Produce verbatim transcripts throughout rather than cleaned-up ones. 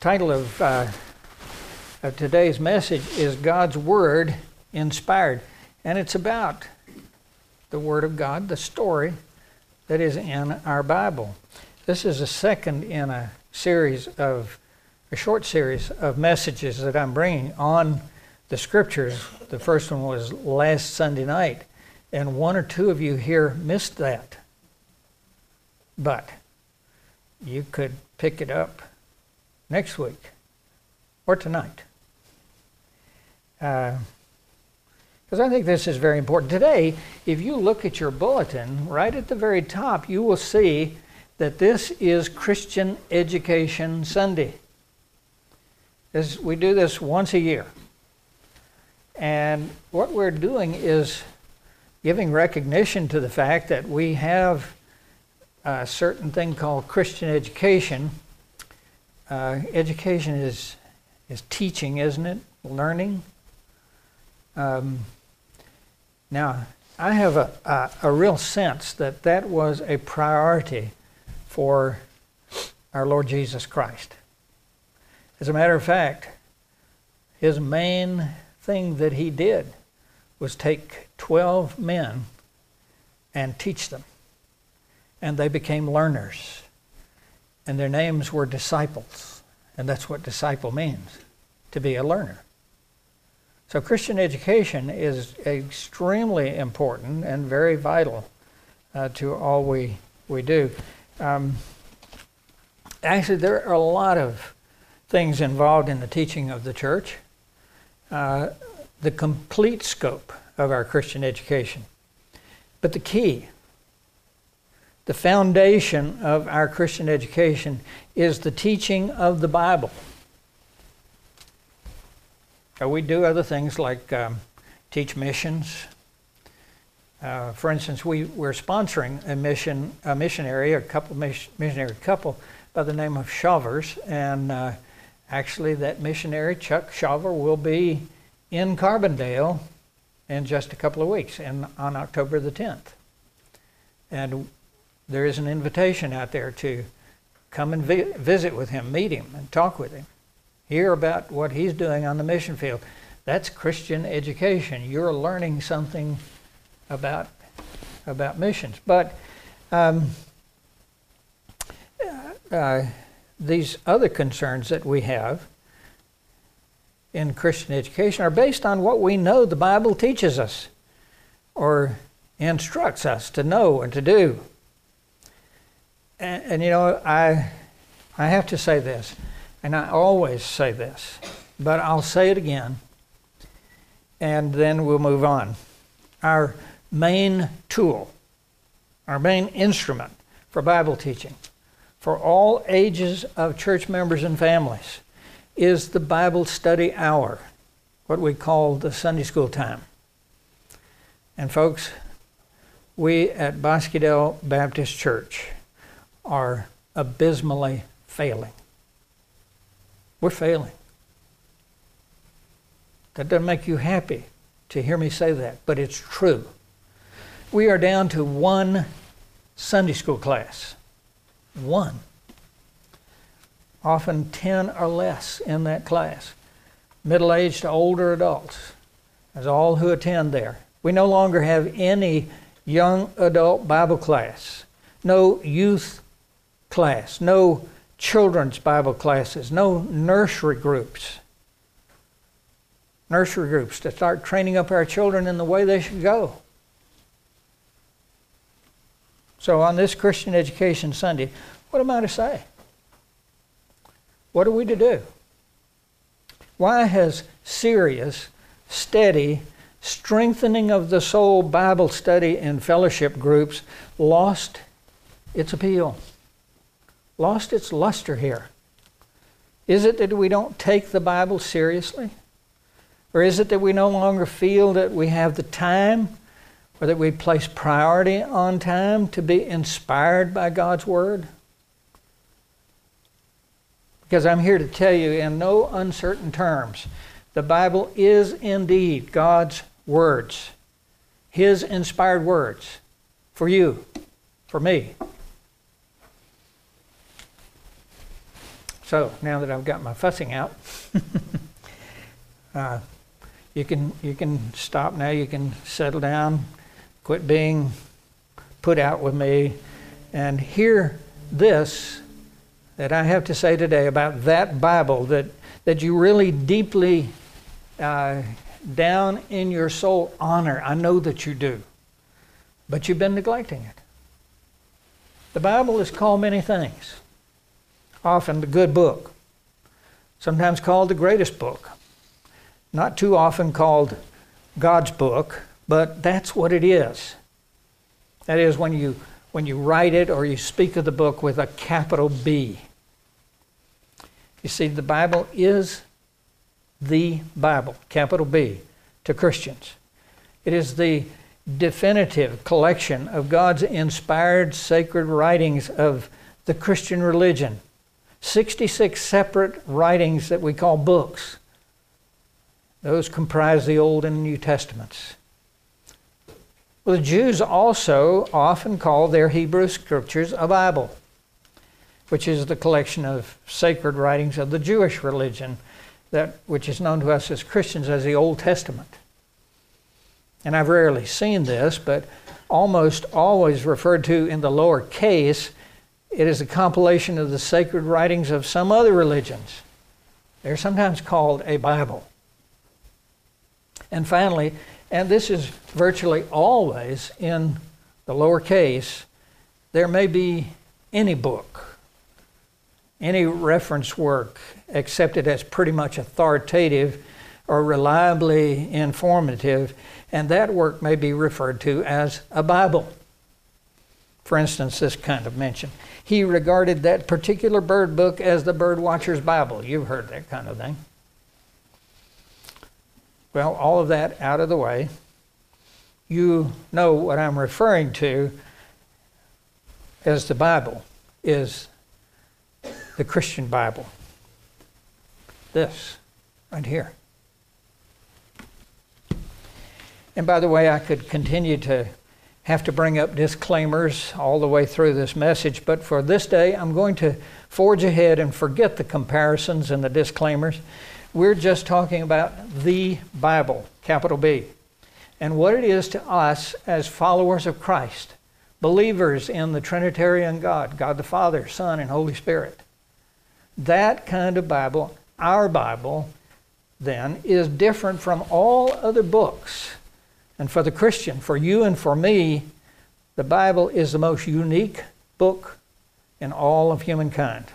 title of, uh, of today's message is God's Word Inspired. And it's about the Word of God, the story that is in our Bible. This is a second in a series of, a short series of messages that I'm bringing on the Scriptures. The first one was last Sunday night, and one or two of you here missed that. But you could pick it up next week or tonight. Because uh, I think this is very important. Today, if you look at your bulletin, right at the very top, you will see that this is Christian Education Sunday. This, we do this once a year. And what we're doing is giving recognition to the fact that we have a certain thing called Christian education. Uh, education is is teaching, isn't it? Learning. Um, now, I have a, a, a real sense that that was a priority for our Lord Jesus Christ. As a matter of fact, his main thing that he did was take twelve men and teach them. And they became learners. And their names were disciples. And that's what disciple means, to be a learner. So Christian education is extremely important and very vital uh, to all we, we do. Um, actually, there are a lot of things involved in the teaching of the church. Uh, the complete scope of our Christian education. But the key, the foundation of our Christian education is the teaching of the Bible. Uh, we do other things like um, teach missions. Uh, for instance, we, we're sponsoring a mission, a missionary, a couple missionary couple by the name of Shavers, and uh, actually that missionary, Chuck Shaver, will be in Carbondale in just a couple of weeks, and on October the tenth. And there is an invitation out there to come and vi- visit with him, meet him, and talk with him. Hear about what he's doing on the mission field. That's Christian education. You're learning something about, about missions. But um, uh, these other concerns that we have in Christian education are based on what we know the Bible teaches us or instructs us to know and to do. And, and you know, I I have to say this, and I always say this, but I'll say it again, and then we'll move on. Our main tool, our main instrument for Bible teaching, for all ages of church members and families, is the Bible study hour, what we call the Sunday school time. And folks, we at Bosquedale Baptist Church are abysmally failing. We're failing. That doesn't make you happy to hear me say that, but it's true. We are down to one Sunday school class. One. Often ten or less in that class. Middle-aged to older adults. That's all who attend there. We no longer have any young adult Bible class. No youth class. No children's Bible classes. No nursery groups. Nursery groups to start training up our children in the way they should go. So on this Christian Education Sunday, what am I to say? What are we to do? Why has serious, steady, strengthening of the soul Bible study and fellowship groups lost its appeal? Lost its luster here? Is it that we don't take the Bible seriously? Or is it that we no longer feel that we have the time, or that we place priority on time to be inspired by God's Word? Because I'm here to tell you in no uncertain terms, the Bible is indeed God's words, His inspired words for you, for me. So now that I've got my fussing out, uh, you can you can stop now. You can settle down, quit being put out with me, and hear this that I have to say today about that Bible that that you really deeply uh, down in your soul honor. I know that you do, but you've been neglecting it. The Bible is called many things. Often the good book, sometimes called the greatest book, not too often called God's book, but that's what it is. That is when you when you write it or you speak of the book with a capital B. You see, the Bible is the Bible, capital B, to Christians. It is the definitive collection of God's inspired sacred writings of the Christian religion. sixty-six separate writings that we call books. Those comprise the Old and New Testaments. Well, the Jews also often call their Hebrew scriptures a Bible, which is the collection of sacred writings of the Jewish religion, that which is known to us as Christians as the Old Testament. And I've rarely seen this, but almost always referred to in the lower case, it is a compilation of the sacred writings of some other religions. They're sometimes called a Bible. And finally, and this is virtually always in the lower case, there may be any book, any reference work accepted as pretty much authoritative or reliably informative, and that work may be referred to as a Bible. For instance, this kind of mention. He regarded that particular bird book as the bird watcher's Bible. You've heard that kind of thing. Well, all of that out of the way, you know what I'm referring to as the Bible is the Christian Bible. This, right here. And by the way, I could continue to have to bring up disclaimers all the way through this message, but for this day, I'm going to forge ahead and forget the comparisons and the disclaimers. We're just talking about the Bible, capital B, and what it is to us as followers of Christ, believers in the Trinitarian God, God the Father, Son, and Holy Spirit. That kind of Bible, our Bible, then, is different from all other books. And for the Christian, for you and for me, the Bible is the most unique book in all of humankind.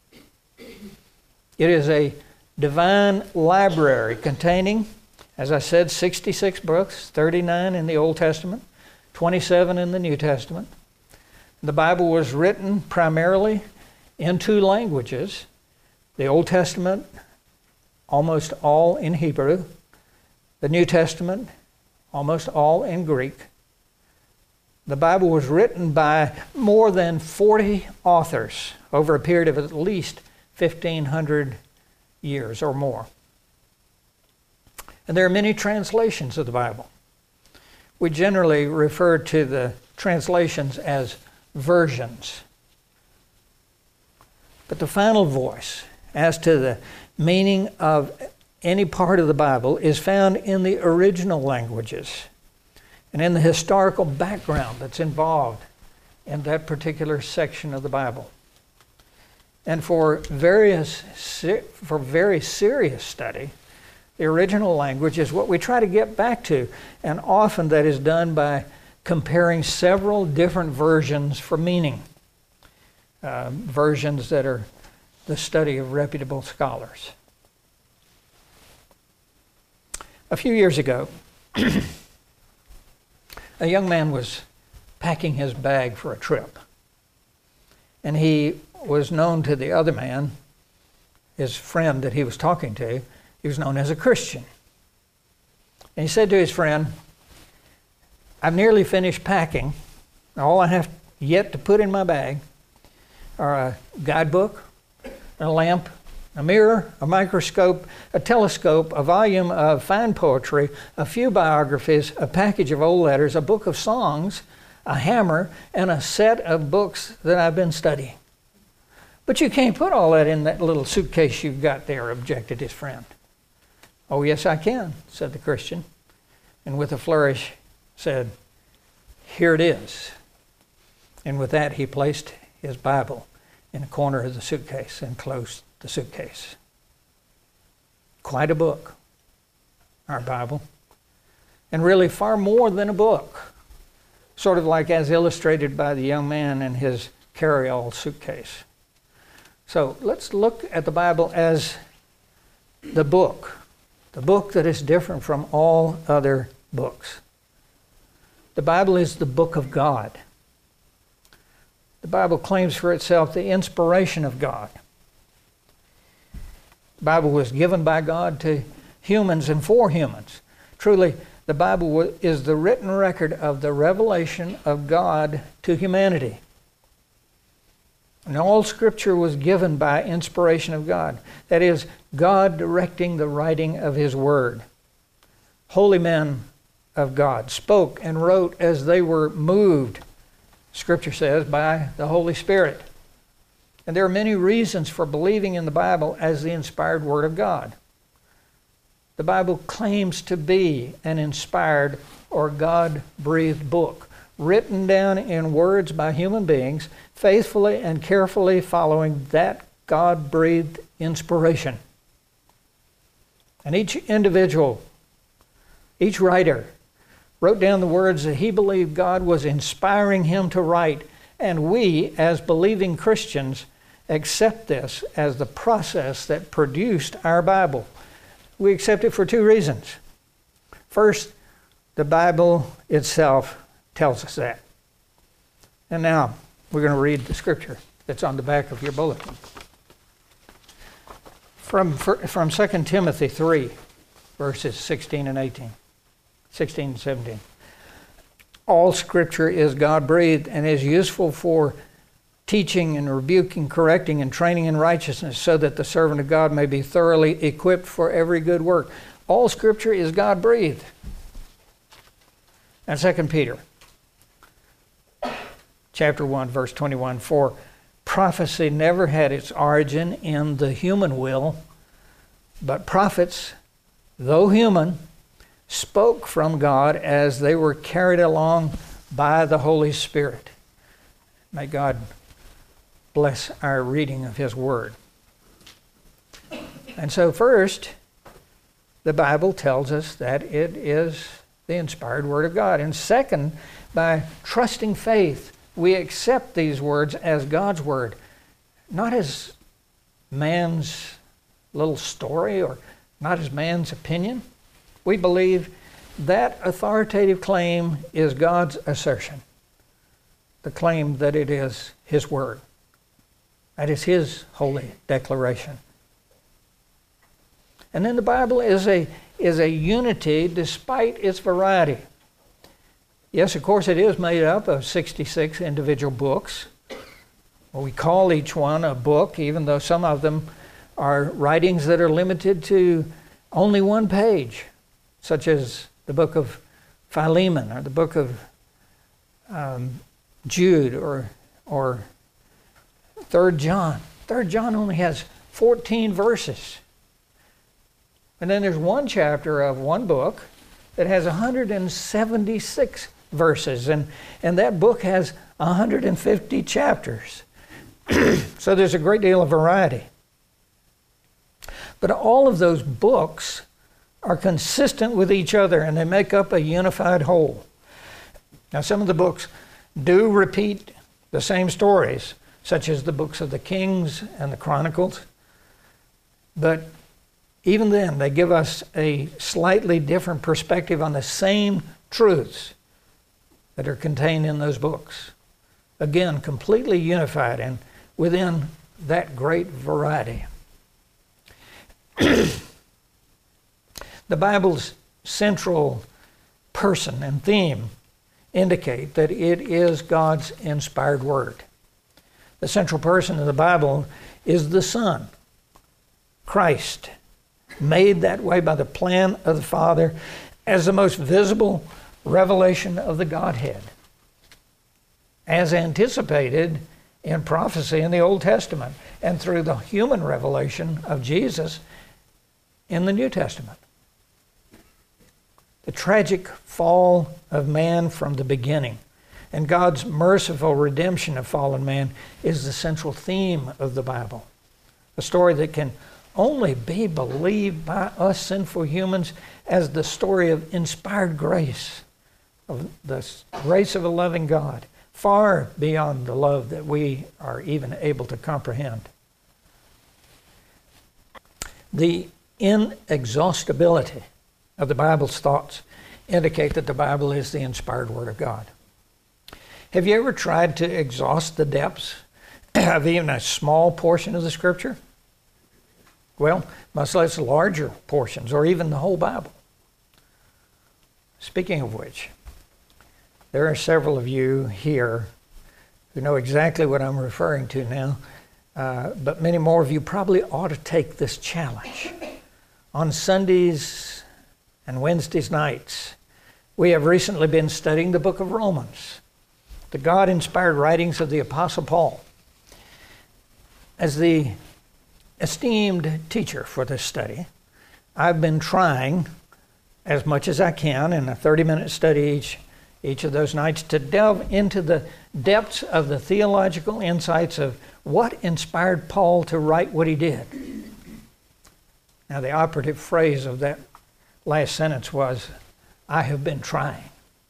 It is a divine library containing, as I said, sixty-six books, thirty-nine in the Old Testament, twenty-seven in the New Testament. The Bible was written primarily in two languages. The Old Testament, almost all in Hebrew. The New Testament, almost all in Greek. The Bible was written by more than forty authors over a period of at least fifteen hundred years or more. And there are many translations of the Bible. We generally refer to the translations as versions. But the final voice as to the meaning of any part of the Bible is found in the original languages and in the historical background that's involved in that particular section of the Bible. And for various, for very serious study, the original language is what we try to get back to, and often that is done by comparing several different versions for meaning, uh, versions that are the study of reputable scholars. A few years ago, a young man was packing his bag for a trip, and he was known to the other man, his friend that he was talking to. He was known as a Christian. And he said to his friend, "I've nearly finished packing. All I have yet to put in my bag are a guidebook, a lamp, a mirror, a microscope, a telescope, a volume of fine poetry, a few biographies, a package of old letters, a book of songs, a hammer, and a set of books that I've been studying." But you can't put all that in that little suitcase you've got there, objected his friend. Oh, yes, I can, said the Christian, and with a flourish said, here it is. And with that, he placed his Bible in a corner of the suitcase and closed the suitcase. Quite a book, our Bible, and really far more than a book, sort of like as illustrated by the young man in his carry-all suitcase. So let's look at the Bible as the book, the book that is different from all other books. The Bible is the book of God. The Bible claims for itself the inspiration of God. The Bible was given by God to humans and for humans. Truly, the Bible is the written record of the revelation of God to humanity. And all Scripture was given by inspiration of God. That is, God directing the writing of His Word. Holy men of God spoke and wrote as they were moved, Scripture says, by the Holy Spirit. And there are many reasons for believing in the Bible as the inspired Word of God. The Bible claims to be an inspired or God-breathed book, written down in words by human beings, faithfully and carefully following that God-breathed inspiration. And each individual, each writer, wrote down the words that he believed God was inspiring him to write, and we, as believing Christians, accept this as the process that produced our Bible. We accept it for two reasons. First, the Bible itself tells us that. And now, we're going to read the scripture that's on the back of your bulletin. From, from Second Timothy three, verses sixteen and eighteen. sixteen and seventeen. All Scripture is God-breathed and is useful for teaching and rebuking, correcting, and training in righteousness, so that the servant of God may be thoroughly equipped for every good work. All Scripture is God-breathed. And Second Peter, chapter one, verse twenty-one, for prophecy never had its origin in the human will, but prophets, though human, spoke from God as they were carried along by the Holy Spirit. May God bless our reading of His Word. And so first, the Bible tells us that it is the inspired Word of God. And second, by trusting faith, we accept these words as God's Word, not as man's little story or not as man's opinion. We believe that authoritative claim is God's assertion, the claim that it is His Word. That is His holy declaration. And then the Bible is a, is a unity despite its variety. Yes, of course, it is made up of sixty-six individual books. We call each one a book, even though some of them are writings that are limited to only one page, such as the book of Philemon or the book of um, Jude or, or Third John. Third John only has fourteen verses. And then there's one chapter of one book that has one hundred seventy-six verses, and, and that book has one hundred fifty chapters. So there's a great deal of variety. But all of those books are consistent with each other, and they make up a unified whole. Now, some of the books do repeat the same stories, such as the books of the Kings and the Chronicles. But even then, they give us a slightly different perspective on the same truths that are contained in those books. Again, completely unified and within that great variety. The Bible's central person and theme indicate that it is God's inspired Word. The central person of the Bible is the Son, Christ, made that way by the plan of the Father as the most visible revelation of the Godhead, as anticipated in prophecy in the Old Testament and through the human revelation of Jesus in the New Testament. The tragic fall of man from the beginning and God's merciful redemption of fallen man is the central theme of the Bible. A story that can only be believed by us sinful humans as the story of inspired grace, of the grace of a loving God, far beyond the love that we are even able to comprehend. The inexhaustibility of the Bible's thoughts indicate that the Bible is the inspired Word of God. Have you ever tried to exhaust the depths of even a small portion of the Scripture? Well, much less larger portions or even the whole Bible. Speaking of which, there are several of you here who know exactly what I'm referring to now, uh, but many more of you probably ought to take this challenge. On Sundays and Wednesdays nights, we have recently been studying the book of Romans, the God-inspired writings of the Apostle Paul. As the esteemed teacher for this study, I've been trying as much as I can in a thirty-minute study each, each of those nights to delve into the depths of the theological insights of what inspired Paul to write what he did. Now, the operative phrase of that last sentence was, I have been trying.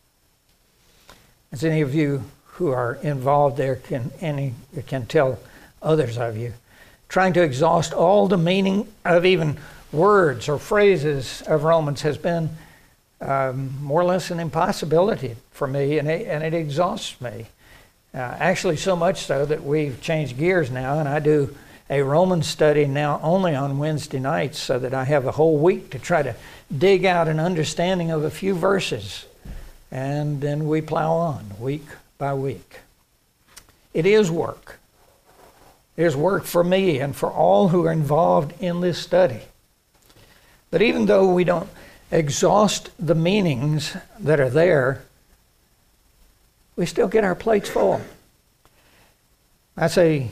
As any of you who are involved there can, any, can tell others of you, trying to exhaust all the meaning of even words or phrases of Romans has been um, more or less an impossibility for me, and it, and it exhausts me. Uh, actually, so much so that we've changed gears now, and I do a Roman study now only on Wednesday nights so that I have a whole week to try to dig out an understanding of a few verses, and then we plow on week by week. It is work. It is work for me and for all who are involved in this study. But even though we don't exhaust the meanings that are there, we still get our plates full. I say,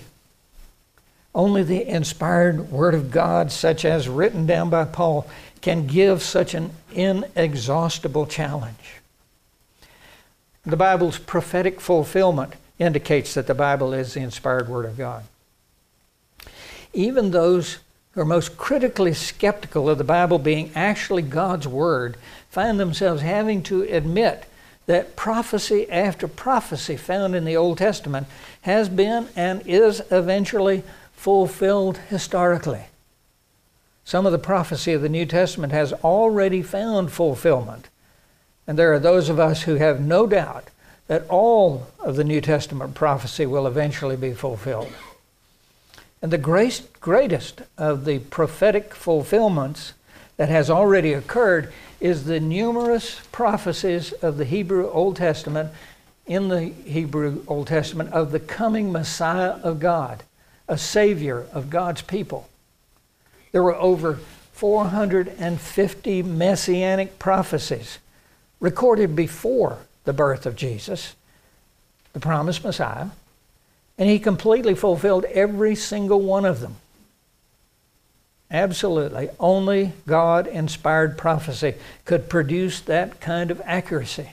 only the inspired Word of God, such as written down by Paul, can give such an inexhaustible challenge. The Bible's prophetic fulfillment indicates that the Bible is the inspired Word of God. Even those who are most critically skeptical of the Bible being actually God's Word find themselves having to admit that prophecy after prophecy found in the Old Testament has been and is eventually fulfilled historically. Some of the prophecy of the New Testament has already found fulfillment. And there are those of us who have no doubt that all of the New Testament prophecy will eventually be fulfilled. And the greatest, greatest of the prophetic fulfillments that has already occurred is the numerous prophecies of the Hebrew Old Testament, in the Hebrew Old Testament, of the coming Messiah of God, a Savior of God's people. There were over four hundred fifty messianic prophecies recorded before the birth of Jesus, the promised Messiah, and he completely fulfilled every single one of them. Absolutely, only God-inspired prophecy could produce that kind of accuracy.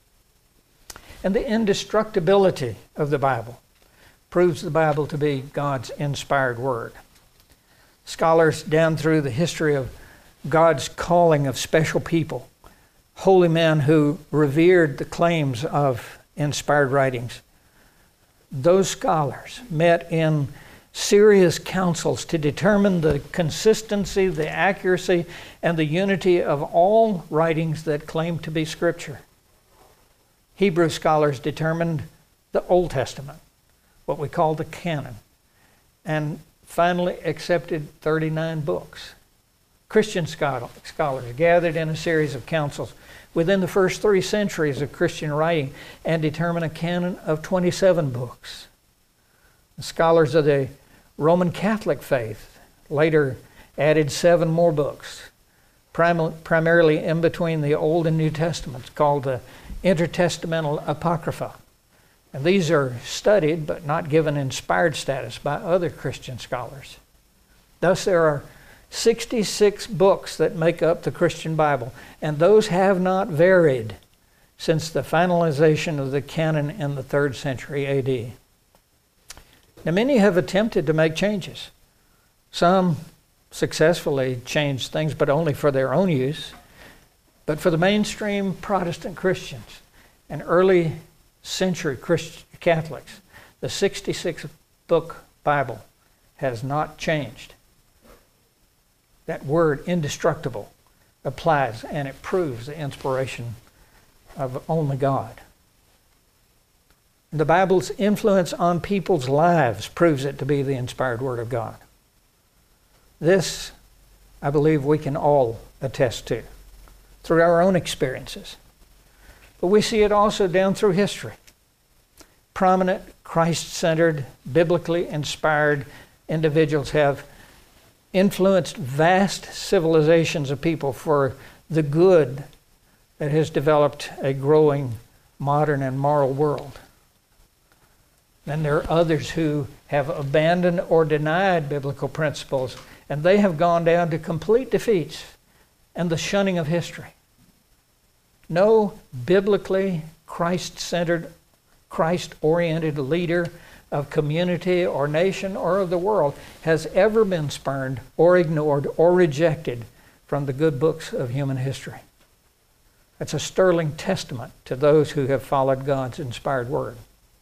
And the indestructibility of the Bible proves the Bible to be God's inspired Word. Scholars down through the history of God's calling of special people, holy men who revered the claims of inspired writings, those scholars met in serious councils to determine the consistency, the accuracy, and the unity of all writings that claim to be Scripture. Hebrew scholars determined the Old Testament, what we call the canon, and finally accepted thirty-nine books. Christian scholars gathered in a series of councils within the first three centuries of Christian writing and determined a canon of twenty-seven books. The scholars of the Roman Catholic faith later added seven more books, prim- primarily in between the Old and New Testaments, called the Intertestamental Apocrypha. And these are studied but not given inspired status by other Christian scholars. Thus, there are sixty-six books that make up the Christian Bible, and those have not varied since the finalization of the canon in the third century A D. Now, many have attempted to make changes. Some successfully changed things, but only for their own use. But for the mainstream Protestant Christians and early century Christian Catholics, the sixty-six book Bible has not changed. That word indestructible applies, and it proves the inspiration of only God. The Bible's influence on people's lives proves it to be the inspired Word of God. This, I believe, we can all attest to through our own experiences. But we see it also down through history. Prominent, Christ-centered, biblically inspired individuals have influenced vast civilizations of people for the good that has developed a growing modern and moral world. Then there are others who have abandoned or denied biblical principles, and they have gone down to complete defeats and the shunning of history. No biblically Christ-centered, Christ-oriented leader of community or nation or of the world has ever been spurned or ignored or rejected from the good books of human history. That's a sterling testament to those who have followed God's inspired Word.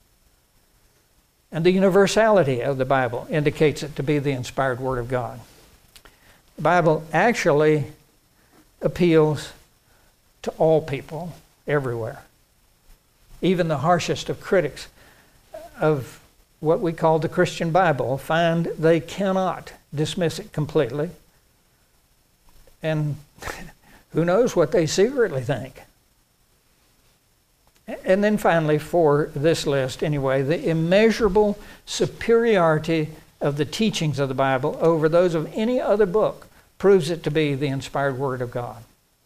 And the universality of the Bible indicates it to be the inspired Word of God. The Bible actually appeals to all people everywhere. Even the harshest of critics of what we call the Christian Bible find they cannot dismiss it completely. And who knows what they secretly think. And then finally, for this list anyway, the immeasurable superiority of the teachings of the Bible over those of any other book proves it to be the inspired Word of God.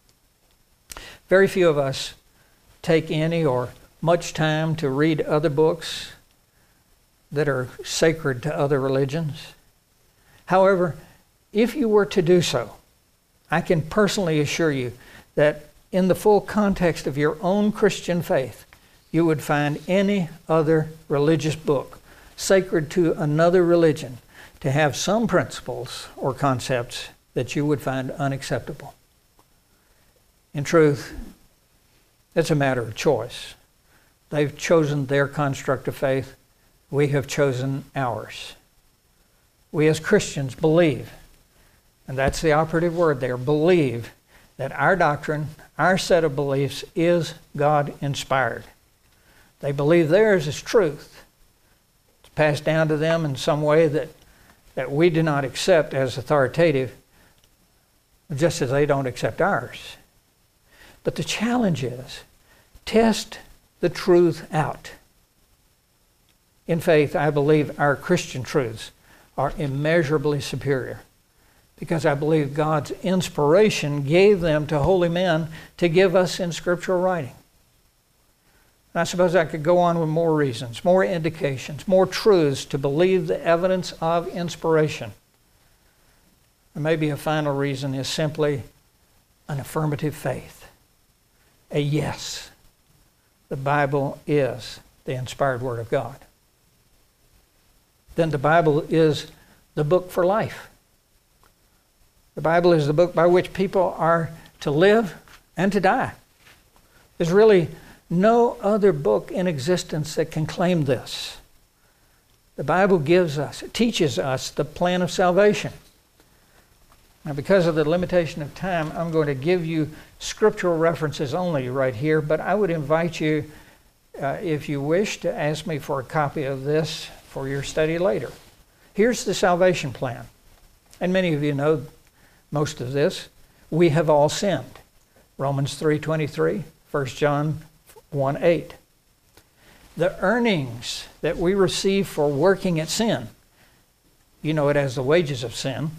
Very few of us take any or much time to read other books that are sacred to other religions. However, if you were to do so, I can personally assure you that in the full context of your own Christian faith, you would find any other religious book sacred to another religion to have some principles or concepts that you would find unacceptable. In truth, it's a matter of choice. They've chosen their construct of faith. We have chosen ours. We as Christians believe, and that's the operative word there, believe that our doctrine, our set of beliefs is God-inspired. They believe theirs is truth. It's passed down to them in some way that, that we do not accept as authoritative, just as they don't accept ours. But the challenge is, test the truth out. In faith, I believe our Christian truths are immeasurably superior because I believe God's inspiration gave them to holy men to give us in scriptural writing. And I suppose I could go on with more reasons, more indications, more truths to believe the evidence of inspiration. And maybe a final reason is simply an affirmative faith, a yes. The Bible is the inspired Word of God. Then the Bible is the book for life. The Bible is the book by which people are to live and to die. There's really no other book in existence that can claim this. The Bible gives us, it teaches us the plan of salvation. Now, because of the limitation of time, I'm going to give you scriptural references only right here, but I would invite you, uh, if you wish, to ask me for a copy of this for your study later. Here's the salvation plan. And many of you know most of this. We have all sinned. Romans three twenty-three, First John one eight. The earnings that we receive for working at sin, you know it as the wages of sin.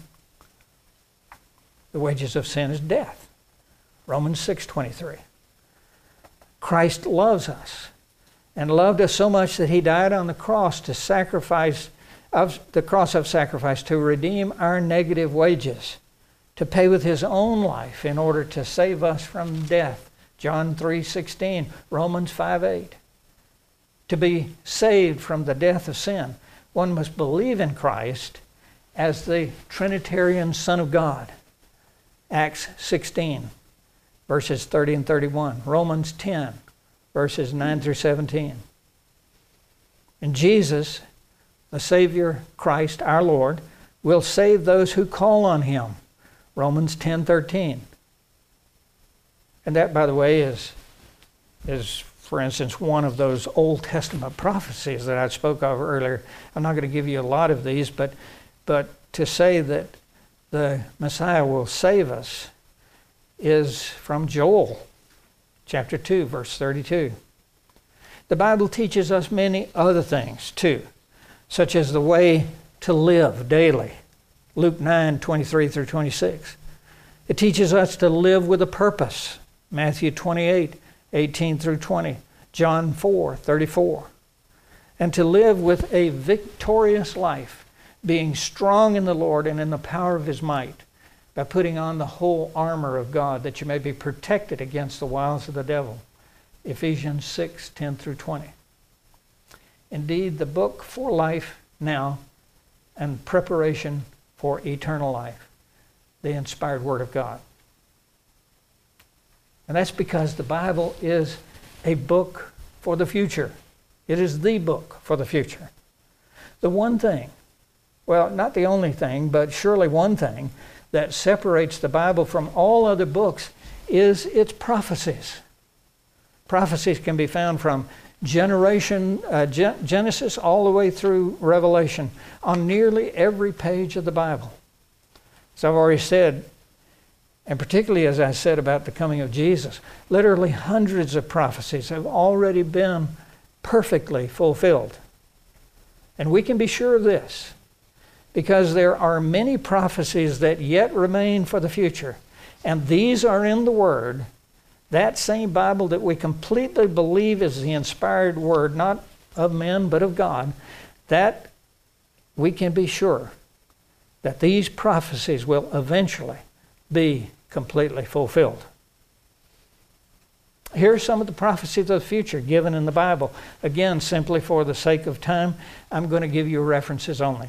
The wages of sin is death. Romans six twenty-three. Christ loves us, and loved us so much that he died on the cross to sacrifice, of the cross of sacrifice, to redeem our negative wages, to pay with his own life in order to save us from death. John three sixteen, Romans five eight. To be saved from the death of sin, one must believe in Christ as the Trinitarian Son of God. Acts sixteen, verses thirty and thirty-one. Romans ten, verses nine through seventeen. And Jesus, the Savior, Christ, our Lord, will save those who call on him. Romans ten thirteen. And that, by the way, is, is, for instance, one of those Old Testament prophecies that I spoke of earlier. I'm not going to give you a lot of these, but, but to say that the Messiah will save us is from Joel, chapter two, verse thirty-two. The Bible teaches us many other things, too, such as the way to live daily. Luke nine twenty-three through twenty-six. It teaches us to live with a purpose. Matthew twenty-eight eighteen through twenty. John four thirty-four. And to live with a victorious life, being strong in the Lord and in the power of his might, by putting on the whole armor of God, that you may be protected against the wiles of the devil. Ephesians six ten through twenty. Indeed, the book for life now and preparation for eternal life, the inspired Word of God. And that's because the Bible is a book for the future. It is the book for the future. The one thing, well, not the only thing, but surely one thing that separates the Bible from all other books is its prophecies. Prophecies can be found from generation, uh, Gen- Genesis all the way through Revelation on nearly every page of the Bible. As I've already said, and particularly as I said about the coming of Jesus, literally hundreds of prophecies have already been perfectly fulfilled. And we can be sure of this, because there are many prophecies that yet remain for the future. And these are in the Word, that same Bible that we completely believe is the inspired Word, not of men, but of God, that we can be sure that these prophecies will eventually be completely fulfilled. Here are some of the prophecies of the future given in the Bible. Again, simply for the sake of time, I'm going to give you references only.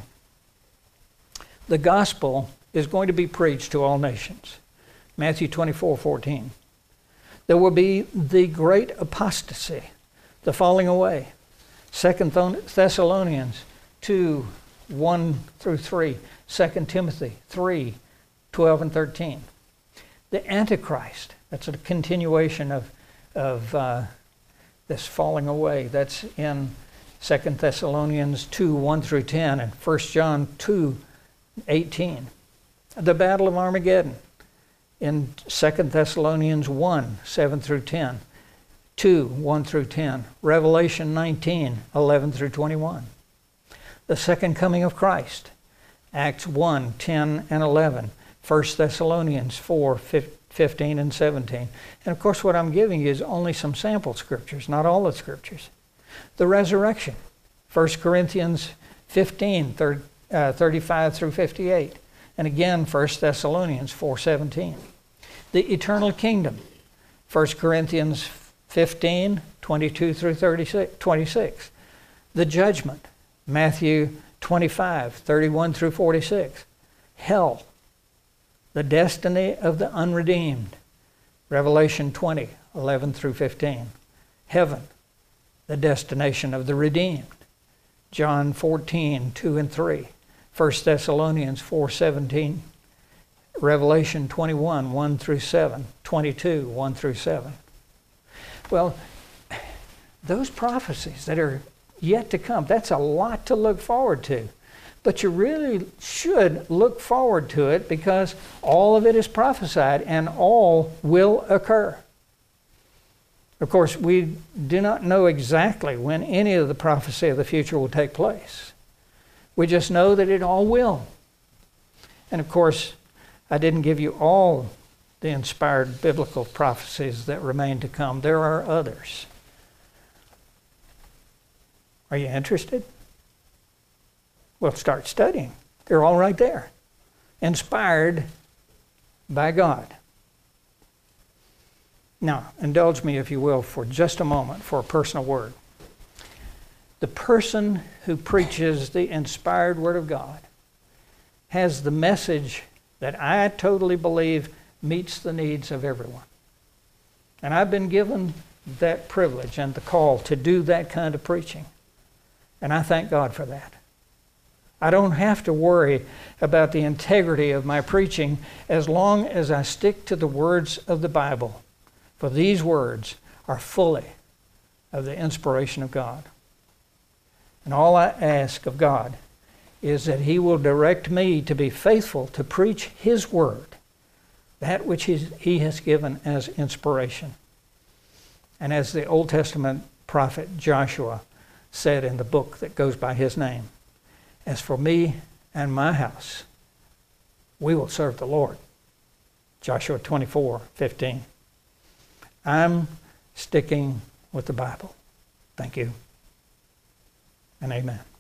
The gospel is going to be preached to all nations. Matthew twenty-four fourteen. There will be the great apostasy, the falling away. Second Thessalonians two one through three. Second Timothy three twelve and thirteen. The Antichrist, that's a continuation of, of uh, this falling away. That's in Second Thessalonians two one through ten and First John two eighteen. The Battle of Armageddon in Second Thessalonians one seven through ten. two one through ten. Revelation nineteen eleven through twenty-one. The second coming of Christ. Acts one ten and eleven. First Thessalonians four fifteen and seventeen. And of course what I'm giving you is only some sample scriptures, not all the scriptures. The resurrection. First Corinthians fifteen thirty-five through fifty-eight. And again First Thessalonians four seventeen. The eternal kingdom. First Corinthians fifteen twenty-two through twenty-six. The judgment. Matthew twenty-five thirty-one through forty-six. Hell. The destiny of the unredeemed. Revelation twenty eleven through fifteen. Heaven. The destination of the redeemed. John fourteen two and three. First Thessalonians four seventeen. Revelation twenty-one one through seven. twenty-two one through seven. Well, those prophecies that are yet to come, that's a lot to look forward to. But you really should look forward to it because all of it is prophesied and all will occur. Of course, we do not know exactly when any of the prophecy of the future will take place. We just know that it all will. And of course, I didn't give you all the inspired biblical prophecies that remain to come. There are others. Are you interested? Well, start studying. They're all right there. Inspired by God. Now, indulge me, if you will, for just a moment for a personal word. The person who preaches the inspired Word of God has the message that I totally believe meets the needs of everyone. And I've been given that privilege and the call to do that kind of preaching. And I thank God for that. I don't have to worry about the integrity of my preaching as long as I stick to the words of the Bible. For these words are fully of the inspiration of God. And all I ask of God is that He will direct me to be faithful to preach His word, that which He has given as inspiration. And as the Old Testament prophet Joshua said in the book that goes by his name, as for me and my house, we will serve the Lord. Joshua twenty-four fifteen. I'm sticking with the Bible. Thank you. And amen.